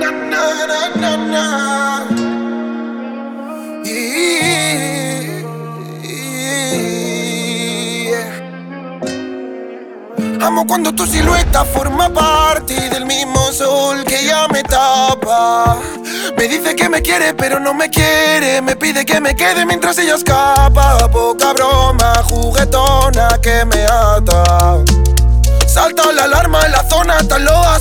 na, na. Amo cuando tu silueta forma parte del mismo sol que ya me tapa. Me dice que me quiere pero no me quiere. Me pide que me quede mientras ella escapa. Poca broma, juguetona que me ata. Salta la alarma en la zona, tan loas.